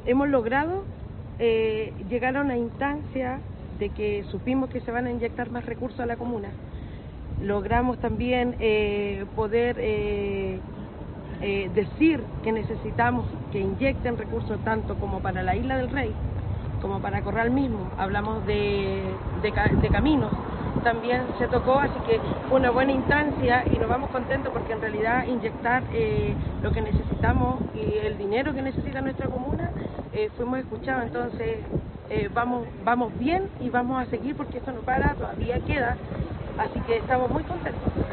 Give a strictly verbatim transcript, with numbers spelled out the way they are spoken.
hemos logrado eh, llegar a una instancia de que supimos que se van a inyectar más recursos a la comuna. Logramos también eh, poder eh, eh, decir que necesitamos que inyecten recursos tanto como para la Isla del Rey, como para Corral mismo. Hablamos de, de, de caminos, también se tocó, así que fue una buena instancia y nos vamos contentos porque en realidad inyectar eh, lo que necesitamos y el dinero que necesita nuestra comuna, eh, fuimos escuchados. Entonces eh, vamos, vamos bien y vamos a seguir porque esto no para, todavía queda, así que estamos muy contentos.